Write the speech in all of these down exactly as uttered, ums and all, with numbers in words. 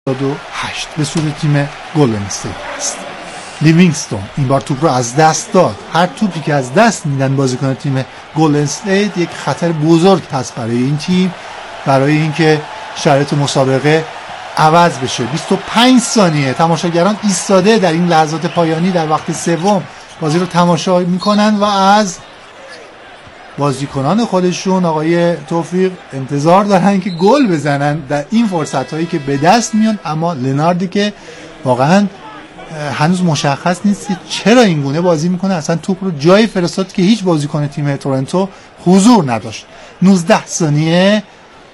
هفتاد و هشت به سود تیم گلدن استیت است. لیوینگستون این بار توپ رو از دست داد. هر توپی که از دست میدن بازیکن تیم گلدن استیت یک خطر بزرگ هست برای این تیم، برای اینکه شرایط مسابقه عوض بشه. بیست و پنج ثانیه تماشاگران ایستاده در این لحظات پایانی در وقت سوم بازی رو تماشا میکنن و از بازیکنان خودشون آقای توفیق انتظار دارن که گل بزنن در این فرصت هایی که به دست میان. اما لناردی که واقعا هنوز مشخص نیست که چرا این گونه بازی میکنه، اصلا توپ رو جای فرستاد که هیچ بازیکن تیم تورنتو حضور نداشت. نوزده ثانیه.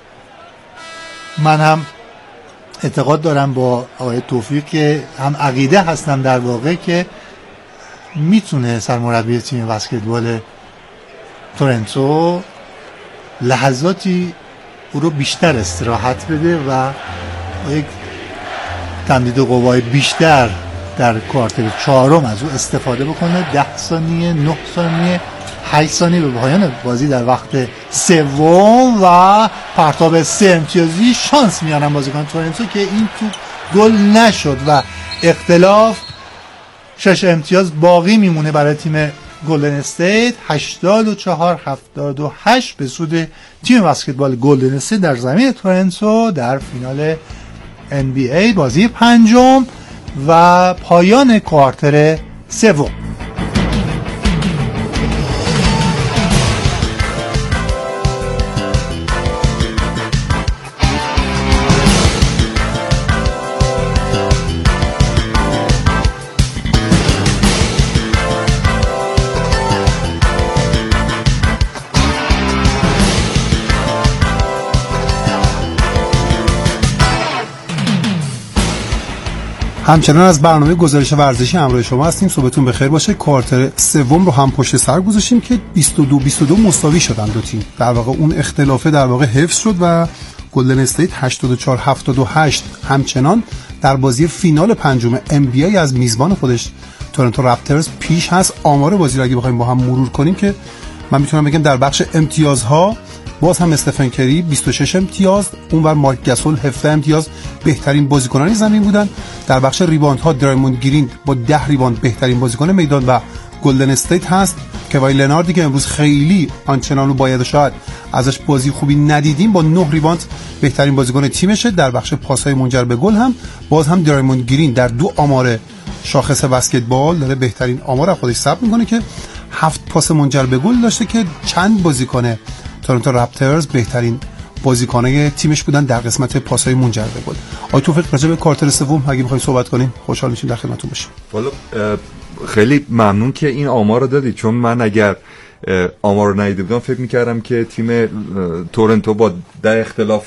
من هم اعتقاد دارم با آقای توفیق که هم عقیده هستم در واقع که میتونه سرمربی تیم بسکتبال تورنتو لحظاتی او رو بیشتر استراحت بده و یک تمدید قوای بیشتر در کوارتر چهارم از او استفاده بکنه. ده ثانیه، نه ثانیه، هشت ثانیه به پایان بازی در وقت سوم و پرتاب سه امتیازی شانس میانن بازیکن تورنتو که این توپ گل نشد و اختلاف شش امتیاز باقی میمونه برای تیم گلدن استیت. هشتاد و چهار هفتاد و هشت به سود تیم بسکتبال گلدن استیت در زمین تورنتو در فینال ان بی ای بازی پنجم و پایان کوارتر سوم. همچنان از برنامه گزارش ورزشی همراه شما هستیم. صبحتون بخیر باشه. کوارتر سوم رو هم پشت سر گذاشتیم که بیست و دو بیست و دو مساوی شدن دو تیم. در واقع اون اختلافه در واقع حفظ شد و گلدن استیت هشتاد و چهار هفتاد و هشت همچنان در بازی فینال پنجم ام بی ای از میزبان خودش تورنتو رپترز پیش هست. آمار بازی رو اگه بخوایم با هم مرور کنیم که من میتونم بگم در بخش امتیازها باز هم استفن کری بیست و شش امتیاز، اونور مایک گاسول هفده امتیاز بهترین بازیکنان زمین بودن. در بخش ریباند ها درایموند گرین با ده ریباند بهترین بازیکن میدان و گلدن استیت هست که وای لناردی که امروز خیلی آنچنان رو باید شاید ازش بازی خوبی ندیدیم با نه ریباند بهترین بازیکن تیمشه. در بخش پاس‌های منجر به گل هم باز هم درایموند گرین در دو آمار شاخص بسکتبال داره بهترین آمار خودش ثبت میکنه که هفت پاس منجر به گل داشته که چند بازیکن تورنتو رپترز بهترین بازیکنای تیمش بودن در قسمت پاس‌های منجر به گل. آقای توفیق راجع به کوارتر سوم اگه بخواید صحبت کنیم خوشحال میشیم در خدمتتون باشیم. والا خیلی ممنون که این آمار رو دادید، چون من اگر آمار رو ندیده بودم فکر می‌کردم که تیم تورنتو با در اختلاف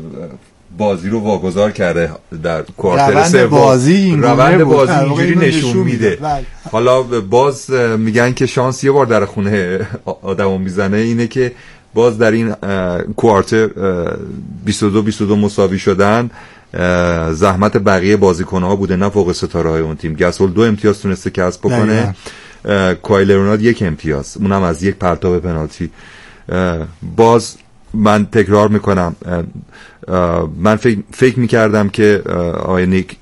بازی رو واگذار کرده در کوارتر سوم. بازی روند بازی اینجوری نشون میده. حالا باز میگن که شانس یه بار در خونه آدمو میزنه، اینه که باز در این کوارتر بیست و دو بیست و دو مساوی شدن زحمت بقیه بازیکن‌ها بوده نه فوق ستاره‌های اون تیم. گاسول دو امتیاز تونسته کسب بکنه، کوای لئونارد یک امتیاز، اونم از یک پرتاب پنالتی. باز من تکرار میکنم، من فکر, فکر میکردم که آقای نیک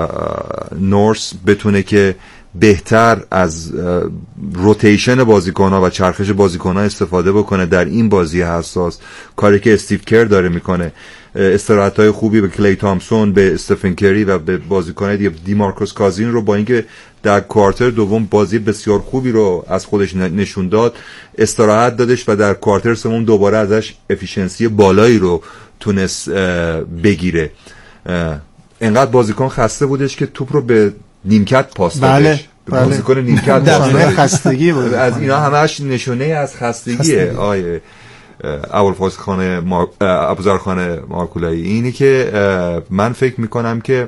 نورس بتونه که بهتر از روتیشن بازیکن‌ها و چرخش بازیکن‌ها استفاده بکنه در این بازی حساس، کاری که استیو کر داره میکنه. استراحت‌های خوبی به کلی تامسون، به استفن کری و به بازیکن‌های دیگه، دی مارکوس کازین رو با اینکه در کوارتر دوم بازی بسیار خوبی رو از خودش نشون داد استراحت دادش و در کوارتر سوم دوباره ازش افیشنسی بالایی رو تونست بگیره. انقدر بازیکن خسته بودش که توپ رو به نیمکت پاس دادش. بله بازیکن نیمکت نشونه خستگی بود. از اینا همش نشونه از خستگیه. آیه ابوالفضل خان مار... ابوذر خان مارکولایی اینی که من فکر میکنم که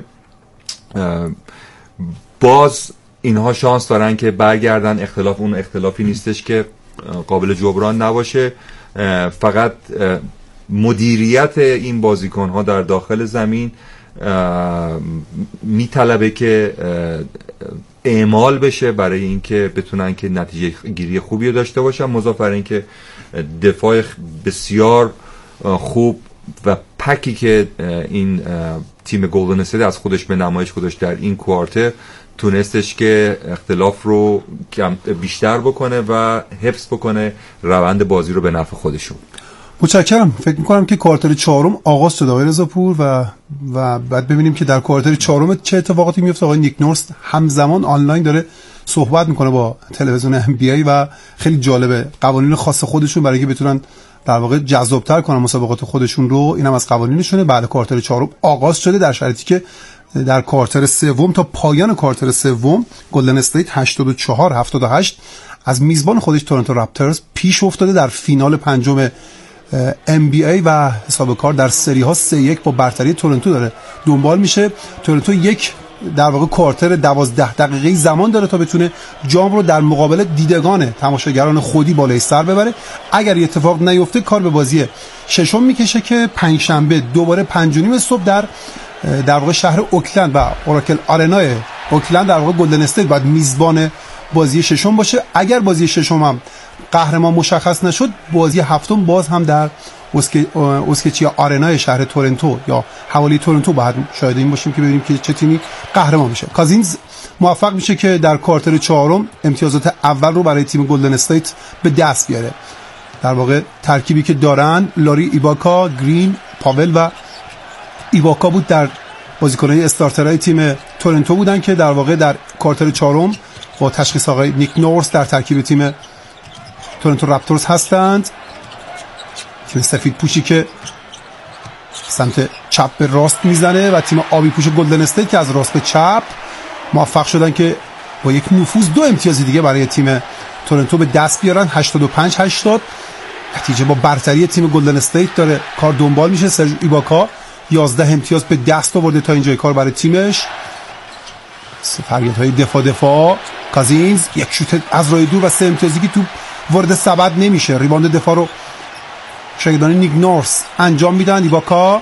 باز اینها شانس دارن که برگردن. اختلاف اون اختلافی نیستش که قابل جبران نباشه، فقط مدیریت این بازیکن ها در داخل زمین میطلبه که اعمال بشه برای اینکه بتونن که نتیجه گیری خوبی داشته باشن، مضاف بر اینکه دفاع بسیار خوب و پکی که این تیم گلدن استیت از خودش به نمایش گذاشت در این کوارتر تونستش که اختلاف رو کم بیشتر بکنه و حفظ بکنه روند بازی رو به نفع خودشون. متشکرم. فکر می‌کنم که کوارتر چهارم آغاز شد آقای رضاپور و و بعد ببینیم که در کوارتر چهارم چه اتفاقاتی میفته. آقای نیک نورس همزمان آنلاین داره صحبت میکنه با تلویزیون ام بی ای و خیلی جالبه. قوانین خاص خودشون برای اینکه بتونن در واقع جذاب‌تر کنن مسابقات خودشون رو، اینم از قوانینشونه. بعد کوارتر چهارم آغاز شده در شرایطی که در کوارتر سوم تا پایان کوارتر سوم گلدن استیت هشتاد و چهار هفتاد و هشت از میزبان خودش تورنتو رپترز پیش افتاده در فینال پنجم ام بی ای و حساب کار در سری ها سه یک با برتری تورنتو داره دنبال میشه. تورنتو یک در واقع کوارتر دوازده دقیقه زمان داره تا بتونه جام رو در مقابل دیدگان تماشاگران خودی بالای سر ببره. اگر این اتفاق نیفته کار به بازی ششم میکشه که پنج شنبه دوباره پنج و نیم صبح در در واقع شهر اوکلند و اوراکل آرنای اوکلند در واقع گلدن استیت باید میزبان بازی ششم باشه. اگر بازی ششم هم قهرمان مشخص نشد، بازی هفتم باز هم در اوسکچیا آرنای شهر تورنتو یا حوالی تورنتو باید شاهد این باشیم که ببینیم که چه تیمی قهرمان میشه. کازینز موفق میشه که در کوارتر چهارم امتیازات اول رو برای تیم گلدن استیت به دست بیاره. در واقع ترکیبی که دارن لاری ایباکا، گرین، پاول و ایباکا بود در بازیکن‌های استارترهای تیم تورنتو بودن که در واقع در کوارتر چهارم با تشخیص آقای نیک نورس در ترکیب تیم تورنتو رپتورز هستند. تیم سفید پوشی که سمت چپ به راست میزنه و تیم آبی پوش گلدن استیت که از راست به چپ موفق شدن که با یک نفوذ دو امتیاز دیگه برای تیم تورنتو به دست بیارن. هشتاد و پنج هشتاد نتیجه با برتری تیم گلدن استیت داره کار دنبال میشه. سرژ ایباکا یازده امتیاز به دست آورده تا اینجای کار برای تیمش. فریادهای دفاع دفاع کازینز یک شوت از راه دور و سه امتیازی که تو وارد سبد نمیشه. ریباند دفاع رو شاگردان نیک نورس انجام میدن. ایباکا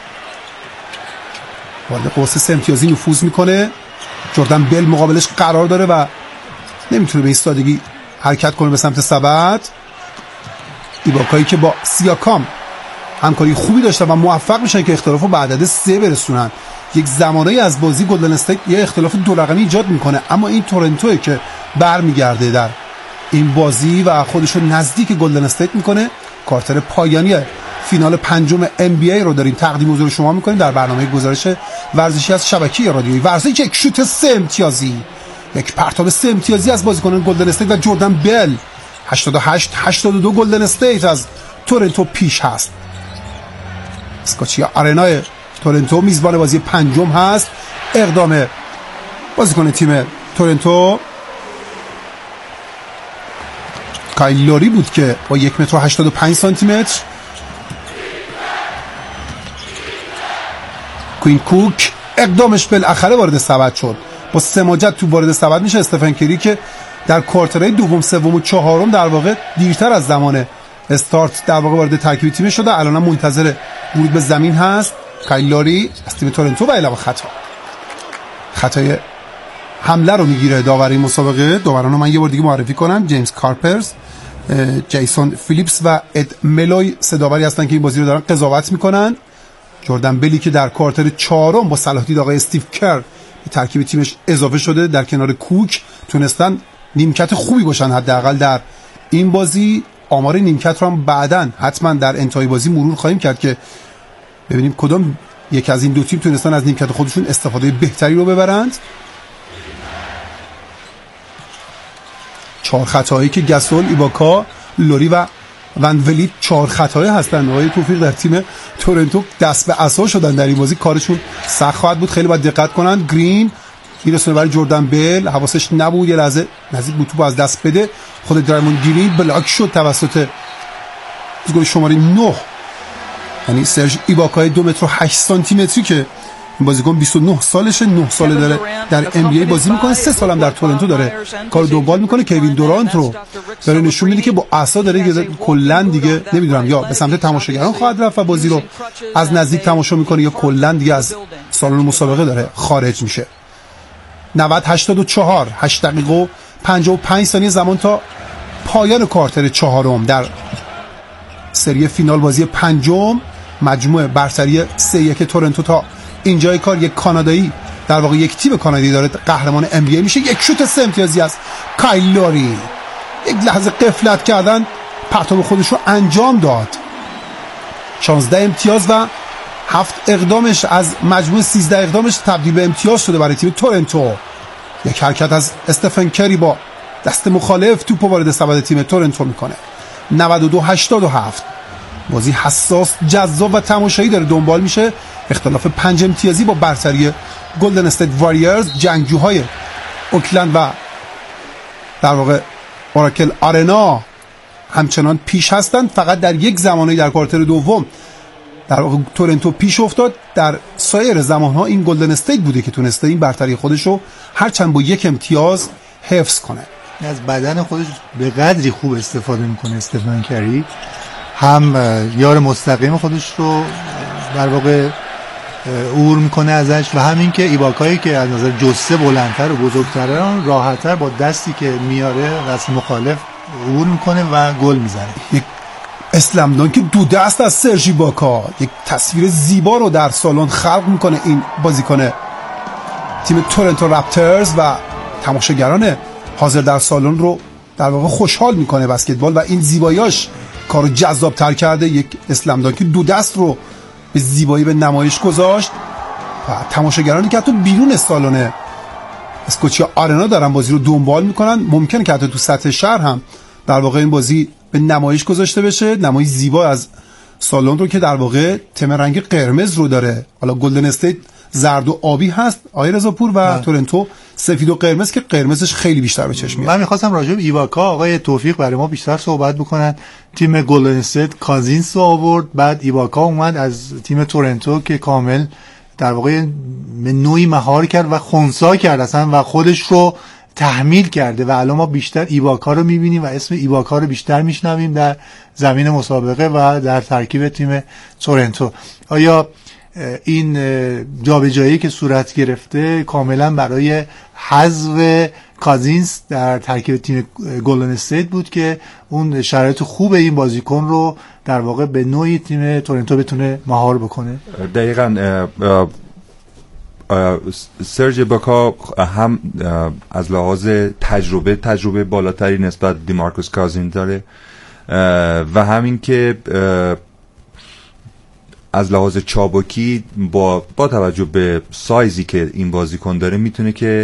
وارد قوس سه امتیازی نفوذ میکنه. جردن بل مقابلش قرار داره و نمیتونه به این سادگی حرکت کنه به سمت سبد. ایباکایی که با سیاکام همکاری خوبی داشتن و موفق میشن که اختلاف رو به عدد سه برسونن. یک زمانایی از بازی گلدن استیت یه اختلاف دو رقمی ایجاد میکنه، اما این تورنتوئه که برمیگرده در این بازی و خودش رو نزدیک گلدن استیت میکنه. کوارتر پایانی فینال پنجم ام بی ای رو داریم تقدیم حضور شما میکنیم در برنامه گزارش ورزشی از شبکه رادیویی ورزش. یک شوت سه امتیازی، یک پرتاب سه امتیازی از بازیکنان گلدن استیت و جردن بل. هشتاد و هشت هشتاد و دو گلدن استیت از تورنتو پیش هست. اسکوچیا آرنای تورنتو میزبان بازی پنجم هست. اقدام بازیکن تیم تورنتو کایل لوری بود که با یک متر و هشتاد و پنج سانتی متر. کوین کوک اقدامش بالاخره وارد سبد شد. با سماجت تو وارد سبد میشه. استفن کری که در کوارترهای دوم سوم و چهارم در واقع دیرتر از زمان استارت در واقع وارد ترکیب تیم شده، الان منتظر ورود به زمین هست. کایل لوری از تیم تورنتو و علاوه خطا خطای حمله رو میگیره داور این مسابقه. داوران رو من یه بار دیگه معرفی کنم: جیمز کارپرز، جیسون فیلیپس و اد ملوی سه داوری هستن که این بازی رو دارن قضاوت میکنن. جردن بلی که در کوارتر چهارم با صلاح دید آقای استیو کر به ترکیب تیمش اضافه شده در کنار کوک تونستن نیمکت خوبی باشن حداقل در این بازی. آمار نیمکت رو هم بعداً حتما در انتهای بازی مرور خواهیم کرد که ببینیم کدام یک از این دو تیم تونستن از نیمکت خودشون استفاده بهتری رو ببرند. چهار خطاهایی که گسول، ایباکا، لوری و ون ولیت چهار خطایی هستن. آقای توفیق در تیم تورنتو دست به عصا شدن در این بازی، کارشون سخت خواهد بود، خیلی باید دقت کنن. گرین میرسونه برای جردن بل، حواسش نبود یه لحظه نزدیک بود توپ از دست بده. خود درایموند گرین بلاک شد توسط گل شماره نه، یعنی سرژ ایباکای دو متر و هشت سانتی متری که این بازیکن بیست و نه سالشه، نه ساله داره در ام بی ای بازی میکنه، سه سالم در تورنتو داره کار دنبال میکنه. کوین دورانت رو داره نشون میده که با عصا داره کلا دیگه نمیدونم یا به سمت تماشاگران خواهد رفت و بازی رو از نزدیک تماشا میکنه یا کلا دیگه از سالن مسابقه داره خارج میشه. نود هشتاد و چهار، هشت دقیقه و پنجاه و پنج ثانیه زمان تا پایان کوارتر چهارم در سری فینال بازی پنجم. مجموع برتری سه یک تورنتو تا اینجای کار یک کانادایی، در واقع یک تیم کانادایی داره قهرمان ام بی ای میشه. یک شوت سه امتیازی از کایل لوری، یک لحظه غفلت کردن، پرتاب خودش رو انجام داد. شانزده امتیاز و هفت اقدامش از مجموع سیزده اقدامش تبدیل به امتیاز شده برای تیم تورنتو. یک حرکت از استفن کری با دست مخالف توپو وارد سبد تیم تورنتو میکنه. نود و دو هشتاد و هفت. بازی حساس، جذاب و تماشایی داره دنبال میشه. اختلاف پنج امتیازی با برتری گلدن استیت واریورز، جنگجوهای اوکلند و در واقع اوراکل آرنا همچنان پیش هستند. فقط در یک زمانی در کوارتر دوم در واقع تورنتو پیش افتاد. در سایر زمانها این گلدن استیت بوده که تونسته این برتری خودش رو هرچند با یک امتیاز حفظ کنه. از بدن خودش به قدری خوب استفاده میکنه استفن کری، هم یار مستقیم خودش رو در واقع عبور میکنه ازش و همین که ایباکایی که از نظر جسه بلندتر و بزرگتره راحتتر با دستی که میاره دست مخالف عبور میکنه و گل میزنه. یک اسلم دانک دو دست از سرژ ایباکا، یک تصویر زیبا رو در سالن خلق میکنه این بازیکن تیم تورنتو رپترز و تماشاگران حاضر در سالن رو در واقع خوشحال میکنه بسکتبال و این زیباییاش کارو جذاب تر کرده. یک اسلم دانک دو دست رو به زیبایی به نمایش گذاشت و تماشاگرانی که حتی بیرون سالن اسکوچیا آرنا دارن بازی رو دنبال میکنن، ممکنه که حتی تو سطح شهر هم در واقع این بازی به نمایش گذاشته بشه. نمایش زیبا از سالن رو که در واقع تم رنگ قرمز رو داره. حالا گلدن استیت زرد و آبی هست آقای رضاپور و نه. تورنتو سفید و قرمز که قرمزش خیلی بیشتر به چشم میاد. من می‌خواستم راجع به ایواکا آقای توفیق برای ما بیشتر صحبت بکنن. تیم گلدن استیت کازینز رو آورد، بعد ایواکا اومد از تیم تورنتو که کامل در واقع به نوعی مهار کرد و خنثی کرد اصلا و خودش رو تحمیل کرده و الان ما بیشتر ایواکا رو می‌بینیم و اسم ایواکا رو بیشتر میشنویم در زمین مسابقه و در ترکیب تیم تورنتو. آیا این جابجایی که صورت گرفته کاملا برای حذف کازینز در ترکیب تیم گلدن استیت بود که اون شرایط خوب این بازیکن رو در واقع به نوعی تیم تورنتو بتونه مهار بکنه؟ دقیقاً سرژ ایباکا هم از لحاظ تجربه تجربه بالاتری نسبت دیمارکوس کازینز داره و همین که از لحاظ چابکی با با توجه به سایزی که این بازیکن داره میتونه که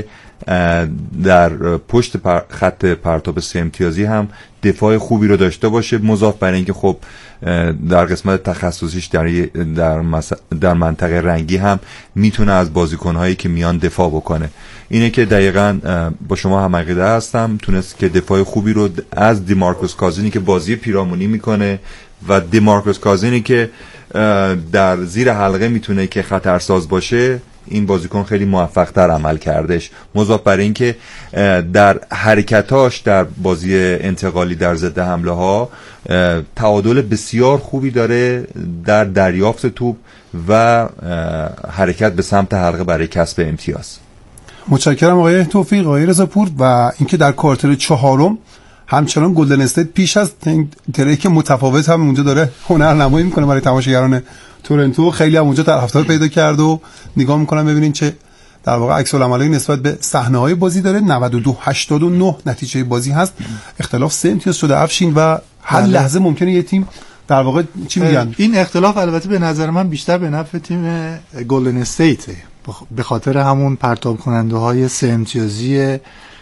در پشت پر خط پرتاب سه امتیازی هم دفاع خوبی رو داشته باشه، مضاف بر اینکه خب در قسمت تخصصیش در در, مس... در منطقه رنگی هم میتونه از بازیکن‌هایی که میان دفاع بکنه. اینه که دقیقاً با شما هم عقیده هستم تونست که دفاع خوبی رو از دیمارکوس کازینی که بازی پیرامونی میکنه و دیمارکوس کازینی که در زیر حلقه میتونه که خطرساز باشه، این بازیکن خیلی موفق تر عمل کردش، مضاف بر این که در حرکتاش در بازی انتقالی در ضد حمله ها تعادل بسیار خوبی داره در دریافت توپ و حرکت به سمت حلقه برای کسب امتیاز. متشکرم آقای توفیق. آقای رضاپور و اینکه در کوارتر چهارم همچنان گلدن استیت پیش از تریک متفاوت هم اونجا داره هنرنمایی میکنه برای تماشاگران تورنتو. خیلی هم اونجا طرفدار پیدا کرد و نگاه میکنم ببینین چه در واقع عکس العملی نسبت به صحنه های بازی داره. نود و دو هشتاد و نه نتیجه بازی هست. اختلاف سه امتیاز شده افشین و هر لحظه ممکنه یه تیم در واقع چی میگن، این اختلاف البته به نظر من بیشتر به نفع تیم گلدن استیت به خاطر همون پرتاب کننده های سه امتیازی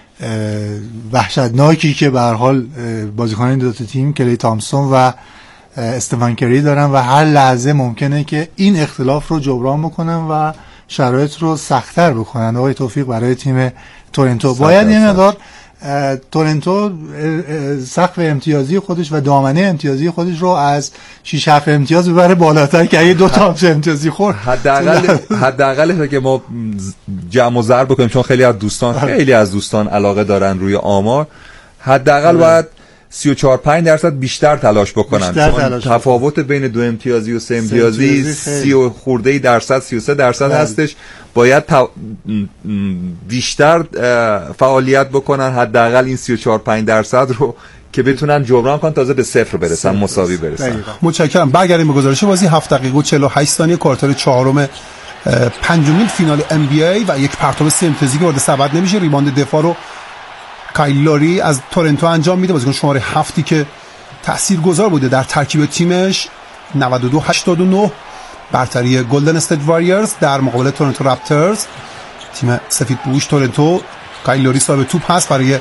وحشتناکی که به هر حال بازیکنان این دو تا تیم کلی تامسون و استفن کری دارن و هر لحظه ممکنه که این اختلاف رو جبران بکنن و شرایط رو سخت‌تر بکنن. آقای توفیق برای تیم تورنتو باید یه مقدار تورنتو سقف امتیازی خودش و دامنه امتیازی خودش رو از شش هفت امتیاز ببره بالاتر که اگه دو تا امتیازی خورد حداقل حداقل که ما جمع و ضرب بکنیم، چون خیلی از دوستان خیلی از دوستان علاقه دارن روی آمار، حداقل باید سی و چهار پنج درصد بیشتر تلاش بکنن، بیشتر چون تلاش تفاوت بین دو امتیازی و سه امتیازی سی و خورده درصد سی و سه درصد بله. هستش. باید تا... بیشتر فعالیت بکنن، حداقل این سی و چهار پنج درصد رو که بتونن جبران کنن تازه به صفر برسن، مساوی برسن. متشکرم. برگردیم به گزارش بازی. هفت دقیقه و چهل و هشت ثانیه کوارتر چهارم پنجمین فینال ام بی ای و یک پرتاب سه امتیازی که وارد سبد نمیشه. ریباند دفاع رو کایل لاوری از تورنتو انجام میده، بازیکن شماره هفتی که تاثیرگذار بوده در ترکیب تیمش. نود و دو هشتاد و نه برتری گلدن استیت واریورز در مقابل تورنتو رپترز. تیم سفید پوش تورنتو، کایل لاوری صاحب توپ هست برای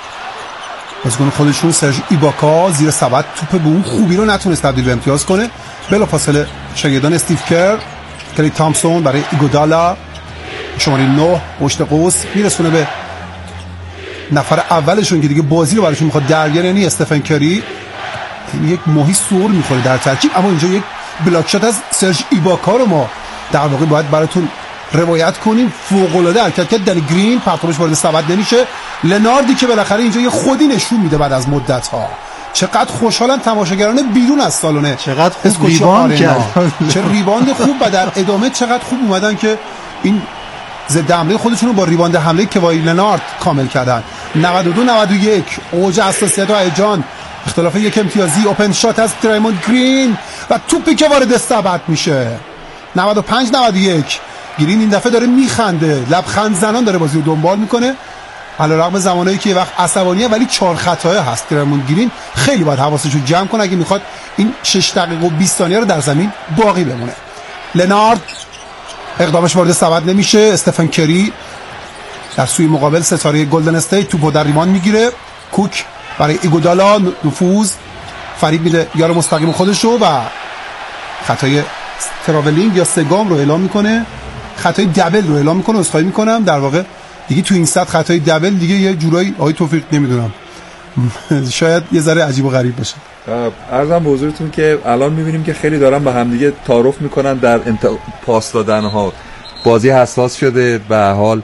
بازیکن خودشون. سرژ ایباکا زیر سبد توپ به اون خوبی رو نتونست تبدیل به امتیاز کنه. بلافاصله شاگردان استیو کر، کلی تامسون برای ایگودالا شماره نه پشت قوس میرسونه به نفر اولشون که دیگه بازی رو براشون میخواد در بیاره، یعنی استفن کری. یک ماهی سور میخوره در ترکیب، اما اینجا یک بلاک شات از سرژ ایباکا رو ما در واقع باید براتون روایت کنیم. فوق العاده حرکت کرد. دنی گرین پرتابش وارد سبد نمیشه. لناردی که بالاخره اینجا یه خودی نشون میده بعد از مدت ها. چقدر خوشحالن تماشاگران بیرون از سالن، چقدر خوب ریباند کرد، چه ریباند خوب و در ادامه چقدر خوب اومدن که این ضد حمله خودشون رو با ریباند حمله کوای لنارد کامل کردن. نود و دو نود و یک اوج حساسیت و هیجان، اختلاف یک امتیازی. اوپن شات از درایموند گرین و توپی که وارد سبد میشه. نود و پنج نود و یک گرین این دفعه داره میخنده، لبخند زنان داره بازی رو دنبال میکنه علیرغم زمانایی که یه وقت عصبانیه، ولی چهار خطای هست. درایموند گرین خیلی باید حواسش رو جمع کنه اگه میخواد این شش دقیقه و بیست ثانیه رو در زمین باقی بمونه. لنارد اقدامش وارد سبد نمیشه. استفن کری در سوی مقابل ستاره گلدن استیت توپو در ریمان میگیره. کوک برای ایگودالا نفوذ فریب میده یار مستقیم خودش رو و خطای تراولینگ یا سگام رو اعلام میکنه، خطای دبل رو اعلام میکنه. عذرخواهی میکنم، در واقع دیگه تو این سطح خطای دبل دیگه یه جورایی آقای توفیق نمیدونم شاید یه ذره عجیب و غریب باشه. عرضم به حضورتون که الان میبینیم که خیلی دارن با همدیگه تعارف میکنن در انت... پاس دادن ها. بازی حساس شده، به حال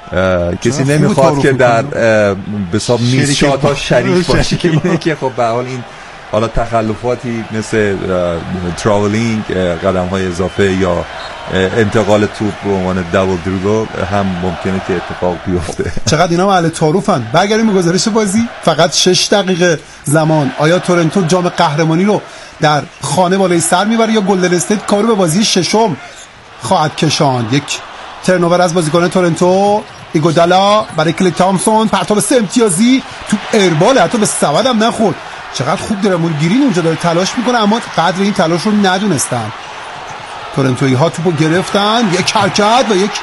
کسی نمیخواد که در به حساب میز شات ها شریک باشه که اینه که خب به حال این حالا تخلفاتی مثل تراولینگ، قدم های اضافه یا انتقال توپ به عنوان دابل دریبل هم ممکنه که اتفاق بیفته. چقدر اینا اهل تعارفن. برگردیم به گزارش بازی. فقط شش دقیقه زمان. آیا تورنتو جام قهرمانی رو در خانه بالای سر میبره یا گلدن استیت کارو به بازی ششم خواهد کشاند؟ یک ترنوور از بازیکن تورنتو. ایگودالا برای کلی تامسون پرتاب سه امتیازی، توپ ایربال، حتی به سبد هم نخورد. چقدر خوب درایموند گرین اونجا داره تلاش میکنه، اما قدر این تلاش رو ندونستن. تورنتویی ها توپو گرفتن، یک حرکت و یک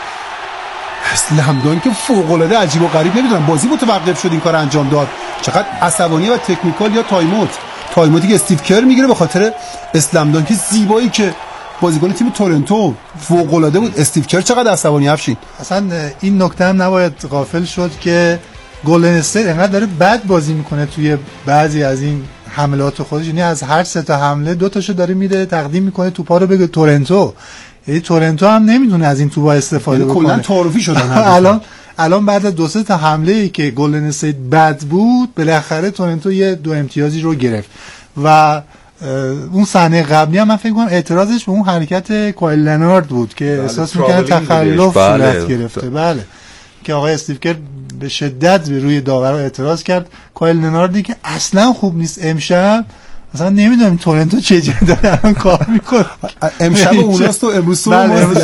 اسلمدان که فوق العاده عجیب و غریب. نمیدونم بازی متوقف شد این کار انجام داد. چقدر عصبانی و تکنیکال یا تایموت تایموتی که استیو کر میگیره به خاطر اسلمدان که زیبایی که بازیکن تیم تورنتو فوق العاده بود. استیو کر چقدر عصبانی افشین. اصلا این نکته هم نباید غافل شد که گلدن استیت انقدر داره بد بازی میکنه توی بعضی از این حملات خودش، یعنی از هر سه تا حمله دو تاشو داره میده تقدیم میکنه توپا رو به تورنتو. یعنی تورنتو هم نمیدونه از این توپا استفاده بکنه. کلا تعارفی شدن الان الان بعد از دو سه تا حمله ای که گلدن استیت بد بود، بالاخره تورنتو یه دو امتیازی رو گرفت. و اون صحنه قبلی هم من فکر کنم اعتراضش به اون حرکت کوایل لنارد بود که بله، احساس میکنه تخلف صورت بله. گرفته. بله که آقای استیو کر به شدت به روی داورا اعتراض کرد. کوایل لناردی که اصلا خوب نیست امشب، اصلا نمیدونم تورنتو چجوری داره الان کار میکنه. امشب اوناست و امروز صبح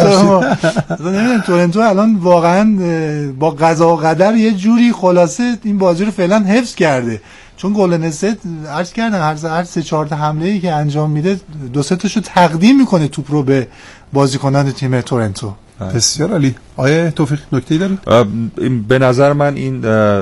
اصلا نمیدونم تورنتو الان واقعا با قضا و قدر یه جوری خلاصه این بازی رو فعلا حفظ کرده، چون گلدن استیت عرض کردن هر هر سه چهار تا حمله ای که انجام میده دو سه تاشو تقدیم میکنه توپ رو به بازیکنان تیم تورنتو. بسیار عالی. آیه توفیق نکته‌ای داری؟ به نظر من این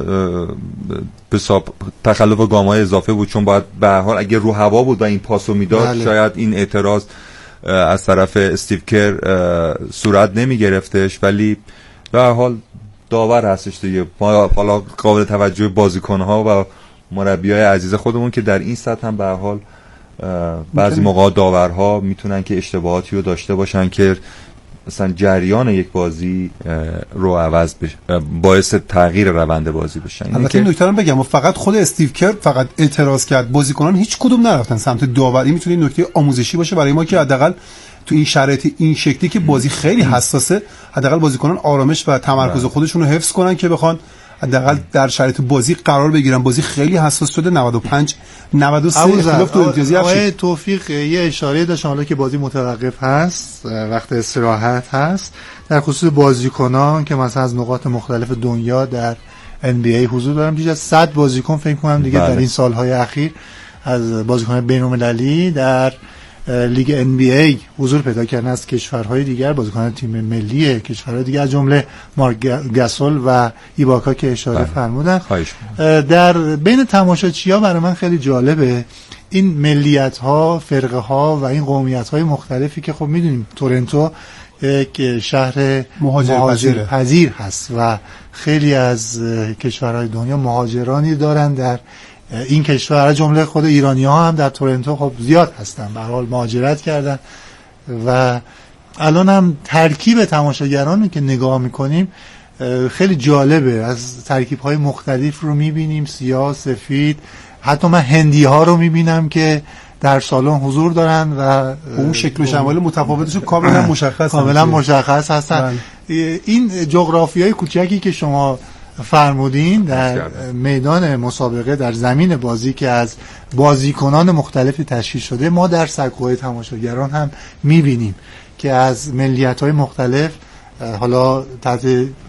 به حساب تخلف گام‌های اضافه بود، چون باید به هر حال اگه رو هوا بود و این پاسو میداد بله. شاید این اعتراض از طرف استیو کر صورت نمی گرفتش، ولی به هر حال داور هستش دیگه. حالا قابل توجه بازیکن‌ها و مربیای عزیز خودمون که در این سطح هم به هر حال بعضی موقع داورها میتونن که اشتباهاتی رو داشته باشن که مثلا جریان یک بازی رو عوض بشه، باعث تغییر روند بازی بشه. البته این نکته رو بگم و فقط خود استیو کر فقط اعتراض کرد، بازیکنان هیچ کدوم نرفتن سمت داوری. میتونه این نکته آموزشی باشه برای ما که حداقل تو این شرایط این شکلی که بازی خیلی حساسه، حداقل بازیکنان آرامش و تمرکز خودشون رو حفظ کنن که بخوان حداقل در شرایط بازی قرار بگیرن. بازی خیلی حساس شده. نود و پنج نود و سه اختلاف دو امتیازی آقای توفیق یه اشاره داشتن حالا که بازی متوقف هست، وقت استراحت هست، در خصوص بازیکنان که مثلا از نقاط مختلف دنیا در ان بی ای حضور دارن. بیش از صد بازیکن فکر کنم دیگه بله. در این سالهای اخیر از بازیکنان بین‌المللی در لیگ ان بی ای حضور پیدا کردن از کشورهای دیگر، بازیکنان تیم ملی کشورهای دیگر از جمله مارک گاسول و ایباکا که اشاره فرمودن. در بین تماشاچی‌ها برای من خیلی جالبه این ملیت‌ها، فرقه‌ها و این قومیت‌های مختلفی که خب می‌دونیم تورنتو یک شهر مهاجر پذیر هست و خیلی از کشورهای دنیا مهاجرانی دارن در این کشور، جمله خود ایرانی ها هم در تورنتو خب زیاد هستن، به هر حال مهاجرت کردن و الان هم ترکیب تماشاگرانی که نگاه میکنیم خیلی جالبه. از ترکیب های مختلف رو میبینیم، سیاه، سفید، حتی من هندی ها رو میبینم که در سالن حضور دارن و اون شکل و شمایل متفاوتشون کاملا مشخص کاملا مشخص هستن. این جغرافیای کوچکی که شما فرمودین در میدان مسابقه، در زمین بازی که از بازیکنان مختلفی تشکیل شده، ما در سکوهای تماشاگران هم میبینیم که از ملیت‌های مختلف حالا تحت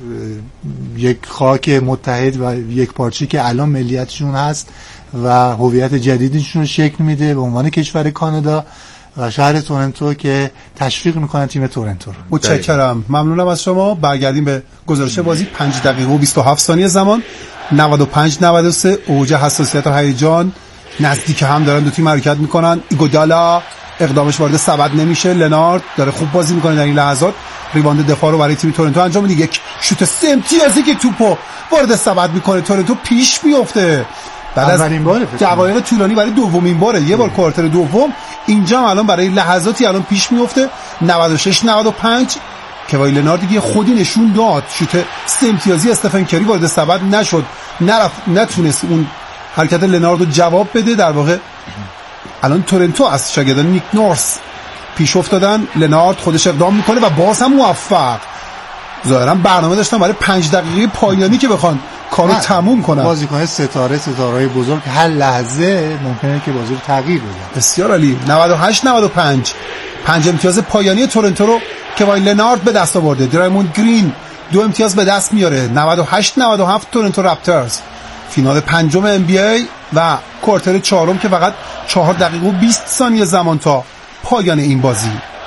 یک خاک متحد و یک پارچه که الان ملیتشون هست و هویت جدیدشون رو شکل میده به عنوان کشور کانادا و شهر تورنتو که تشویق میکنن تیم تورنتو رو. متشکرم، ممنونم از شما. برگردیم به گزارش بازی. پنج دقیقه و بیست و هفت ثانیه زمان، نود و پنج نود و سه، اوج حساسیت و هیجان، نزدیک هم دارن دو تیم حرکت میکنن. ایگودالا اقدامش وارد سبد نمیشه، لنارد داره خوب بازی میکنه در این لحظات، ریباند دفاع رو برای تیم تورنتو انجام میده. یک شوت سه امتیازی که توپو وارد سبد میکنه، تورنتو پیش میفته بعد از دقایق طولانی برای دومین باره، یه بار کوارتر دوم. اینجا هم الان برای لحظاتی الان پیش میفته. نود و شش نود و پنج کوای لنارد دیگه خودی نشون داد، شوت سه امتیازی استفن کری وارد سبد نشد، نرفت، نتونست اون حرکت لنارد رو جواب بده. در واقع الان تورنتو از شاگردان نیک نورس پیش افتادن، لنارد خودش اقدام میکنه و باز هم موفق. ظاهرا برنامه داشتن برای پنج دقیقه پایانی که بخوان کارو تموم کنن. بازیکن ستاره ستاره‌های بزرگ هر لحظه ممکنه که بازی رو تغییر بدن. بسیار عالی. نود و هشت نود و پنج پنج امتیاز پایانی تورنتو رو که وای لنارد به دست آورده. درایموند گرین دو امتیاز به دست میاره. نود و هشت نود و هفت تورنتو رپترز فینال پنجم ان بی ای و کوارتر چهارم که فقط چهار دقیقه و بیست ثانیه زمان تا پایان این بازی.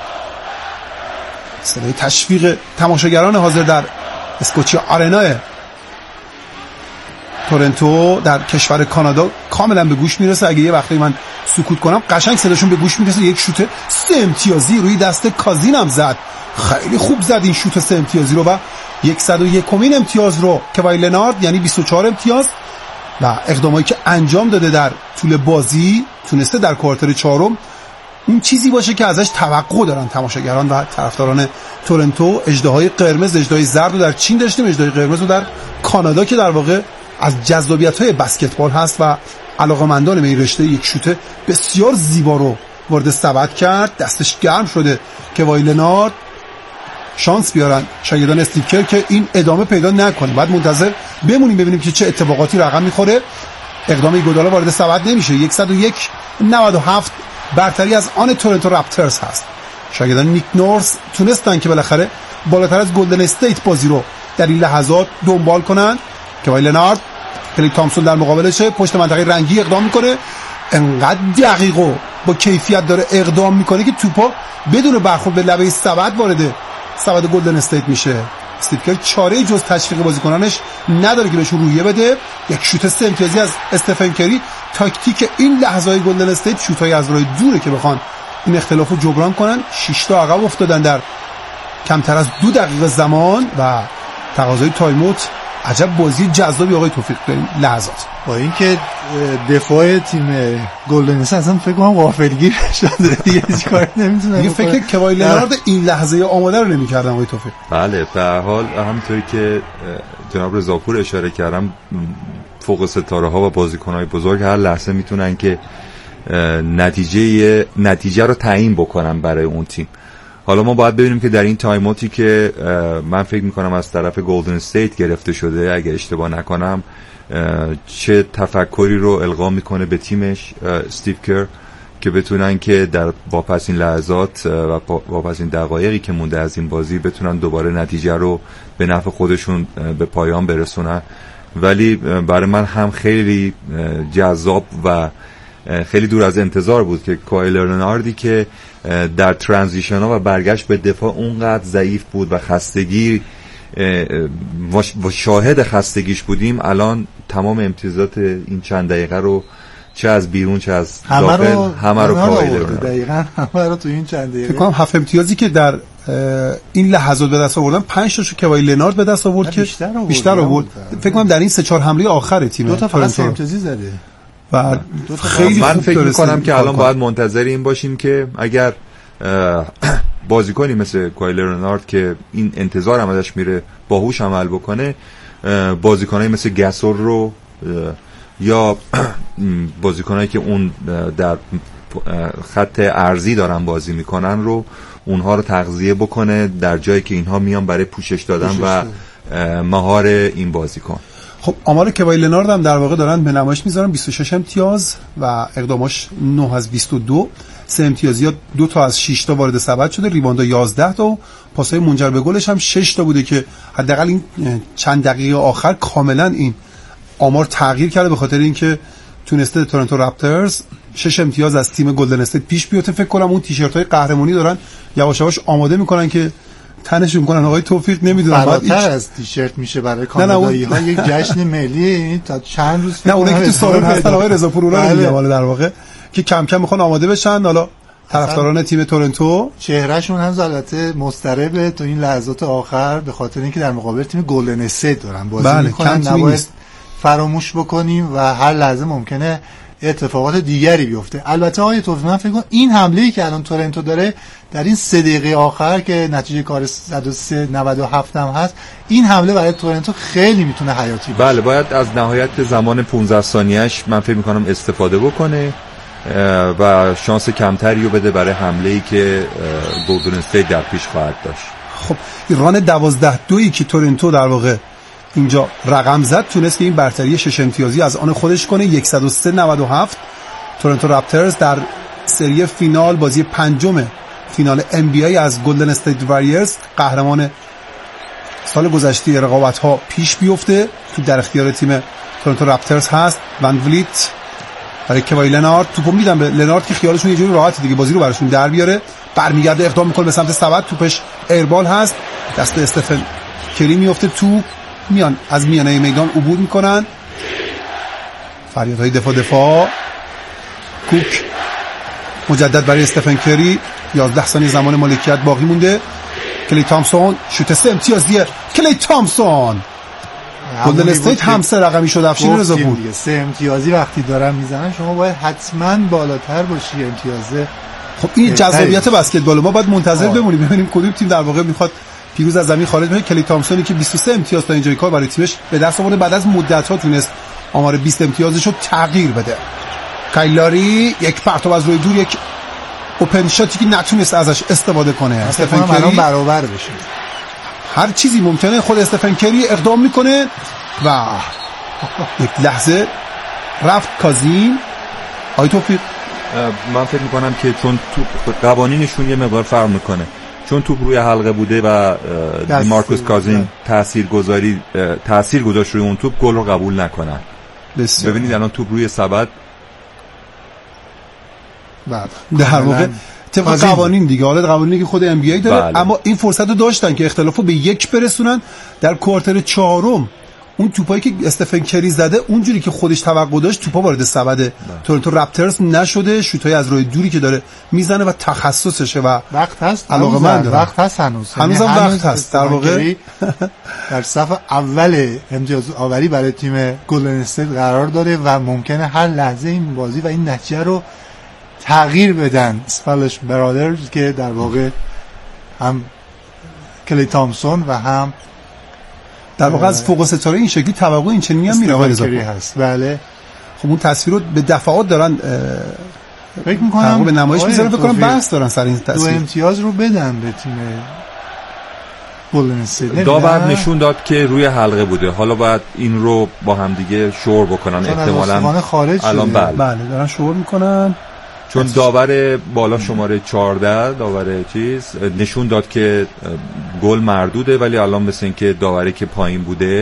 صدای تشویق تماشاگران حاضر در اسکوچیا آرنا تورنتو در کشور کانادا کاملا به گوش میرسه. اگه یه وقتی من سکوت کنم قشنگ صداشون به گوش میرسه. یک شوت سه امتیازی روی دست کازین هم زد، خیلی خوب زد این شوت سه امتیازی رو و صد و یک امتیاز رو که وای لنارد یعنی بیست و چهار امتیاز و اقدامایی که انجام داده در طول بازی تونسته در کوارتر چهارم این چیزی باشه که ازش توقع دارن تماشاگران و طرفداران تورنتو. اژدهای قرمز، اژدهای زرد رو در چین داشتیم، اژدهای قرمز رو در کانادا که در واقع از جذابیت‌های بسکتبال هست و علاقه‌مندان به این رشته. یک شوت بسیار زیبا رو وارد سبد کرد، دستش گرم شده که وای لنارد شانس بیارن شاگردان استیکر که این ادامه پیدا نکنه. بعد منتظر بمونیم ببینیم که چه اتفاقاتی رقم میخوره. اقدام ایگودالا وارد سبد نمیشه. صد و یک نود و هفت برتری از آن تورنتو رپترز هست. شاگردان نیک نورس تونستن که بالاخره بالاتر از گلدن استیت بازی رو در این لحظات دنبال کنن که وای لنارد کلی تامسون در مقابلشه، پشت منطقه رنگی اقدام میکنه، انقدر دقیق و با کیفیت داره اقدام میکنه که توپا بدون برخورد به لبه سبد وارد سبد گلدن استیت میشه. استیکر چاره جز تشویق بازیکنانش نداره که بهشون رویه بده. یک شوت سه امتیازی از استفن کری. تاکتیک این لحظه‌های گلدن استیت شوت‌های از راه دوره که بخوان این اختلاف رو جبران کنن. شش تا عقب افتادن در کمتر از دو دقیقه زمان و تقاضای تایم اوت. عجب بازی جذابی آقای توفیق داریم لحظات. با اینکه دفاع تیم گلدن استیت اصلا فکر کنم غافلگیر شده دیگه، هیچ کاری نمیتونه. دیگه فکر کوای لنارد این لحظه آماده رو نمی‌کردن آقای توفیق. بله، به هر حال همونطوری که جناب رضاپور اشاره کردم، فوق ستاره ها و بازیکن های بزرگ هر لحظه میتونن که نتیجه نتیجه رو تعیین بکنن برای اون تیم حالا ما باید ببینیم که در این تایماتی که من فکر میکنم از طرف گلدن استیت گرفته شده اگه اشتباه نکنم چه تفکری رو القا میکنه به تیمش استیو کر که بتونن که در واپس این لحظات و واپس این دقایقی که مونده از این بازی بتونن دوباره نتیجه رو به نفع خودشون به پایان برسونن. ولی برای من هم خیلی جذاب و خیلی دور از انتظار بود که کایل لرناردی که در ترانزیشن ها و برگشت به دفاع اونقدر ضعیف بود و خستگی و شاهد خستگیش بودیم، الان تمام امتیازات این چند دقیقه رو چه از بیرون چه از داخل همه رو کایل لرنارد دقیقاً همه رو تو این چند دقیقه فکر کنم هفت امتیازی که در این لحظات به دست آوردن پنج تاشو که وای لنارد به دست آورد که بیشتر آورد, بیشتر آورد. فکر کنم در این سه چهار حمله آخر تیم دو تا فقط امتیازی زده و خیلی من فکر می‌کنم که الان باید منتظر این باشیم که اگر بازیکنی مثل کایل لرنارد که این انتظار هم ازش میره باهوش عمل بکنه، بازیکنایی مثل گسور رو یا بازیکنایی که اون در خط ارضی دارن بازی میکنن رو اونها رو تغذیه بکنه در جایی که اینها میان برای پوشش دادن پوشش و مهار این بازیکن. خب آمار کوای لنارد هم در واقع دارن به نمایش میذارن بیست و شش امتیاز و اقداماش نه از بیست و دو، سه امتیازیات دو تا از شش تا وارد سبد شده، ریباوندا یازده تا و پاسای منجر به گلش هم شش تا بوده که حداقل این چند دقیقه آخر کاملا این آمار تغییر کرده به خاطر اینکه تونسته تورنتو رپترز شش امتیاز از تیم گلدن استیت پیش بیوته. فکر کنم اون تیشرت‌های قهرمانی دارن یواش یواش آماده میکنن که تنشون میکنن. آقای توفیق نمیدونم بعد از تیشرت میشه برای کانادایی‌ها یک جشن ملی تا چند روز نه اونایی که تو سالن هستن آقای رضا پورورا رو میگم حالا در واقع که کم کم میخوان آماده بشن. حالا طرفداران تیم تورنتو چهرهشون هم البته مضطربه تو این لحظات آخر به خاطر اینکه در مقابل تیم گلدن استیت دارن بازی بله، میکنن. نباید فراموش بکنیم و هر لحظه ممکنه اتفاقات دیگری بیفته. البته آقای توفیق من فکر کنم این حمله‌ای که الان تورنتو داره در این سه دقیقه آخر که نتیجه کار صد و سه نود و هفت هم هست، این حمله برای تورنتو خیلی میتونه حیاتی باشه. بله باید از نهایت زمان پانزده ثانیه‌اش من فکر می‌کنم استفاده بکنه و شانس کمتری رو بده برای حمله‌ای که گلدن استیت در پیش خواهد داشت. خب ران دوازده دویی که تورنتو در واقع اینجا رقم زد تونست که این برتری شش امتیازی از آن خودش کنه. صد و سه نود و هفت تورنتو رپترز در سری فینال بازی پنجم فینال ام بی ای از گلدن استیت واریورز قهرمان سال گذشته رقابت ها پیش بیفته. تو در اختیار تیم تورنتو رپترز هست. ون ولیت برای کوای لنارد توپو میدن به لنارد که خیالشون یه جوری راحته دیگه بازی رو براشون در بیاره. برمیگرده اقدام میکنه به سمت سبد، توپش ایربال هست، دست استفن کری میفته، توپ میان از میانه میدان عبور میکنن. فریادهای دفاع دفاع کوک مجدد برای استفن کری. یازده ثانیه زمان مالکیت باقی مونده. کلی تامسون شوت سه امتیازیه. کلی تامسون گلدن استیت هم سه رقمی شد. افشین رضا بود سه امتیازی وقتی دارن میزنن شما باید حتما بالاتر باشی امتیازه. خب این جذابیت بسکتبال ما باید منتظر بمونیم ببینیم کدوم تیم در واقع میخواد پیروز از زمین خارج بشه. کلی تامسونی که بیست و سه امتیاز تا اینجای کار برای تیمش به دست آورده بعد از مدت‌ها تونست آمار بیست امتیازش رو تغییر بده. کایلاری یک پرتاب از روی دور، یک اوپن شاتی که نتونست ازش استفاده کنه. استفن کری برابر بشه. هر چیزی ممکنه. خود استفن کری اقدام میکنه و یک لحظه رفت کازین. آی توفیق من فکر میکنم که چون قوانینشون یه مقدار فرق میکنه، چون توپ روی حلقه بوده و مارکوس کازین تاثیرگذاری تاثیر گذاشت روی اون توپ، گل رو قبول نکنن. ببینید الان توپ روی سبد در واقع طبق قوانین دیگه، حالا قوانینی که خود ام بی ای داره. بله. اما این فرصت رو داشتن که اختلافو به یک برسونن. در کوارتر چهارم اون توپایی که استفن کری زده اونجوری که خودش توقع داشت توپا وارد سبد تورنتو رپترز نشده. شوتای از روی دوری که داره میزنه و تخصصشه و وقت هست، علاقه‌مند وقت هست هنوز هنوز هم وقت هست. در واقع در صف اول امتیاز آوری برای تیم گلدن استیت قرار داره و ممکنه هر لحظه این بازی و این نتیجه رو تغییر بدن. اسپالش برادرز که در واقع هم کلی تامسون و هم در واقع از فوق ستاره این شکلی توقع این چنینی هم میره آقای رضا هست. بله خب اون تصویر رو به دفعات دارن فکر می‌کنم به نمایش میذارن، فکر کنم بحث دارن سر این تصویر. دو امتیاز رو بدن به تیم گلدن استیت. داور نشون داد که روی حلقه بوده. حالا باید این رو با هم دیگه شور بکنن احتمالاً الان. بله بله دارن شور میکنن، چون داور بالا شماره چهارده داور چیز نشون داد که گل مردوده، ولی الان مثل این که داوری که پایین بوده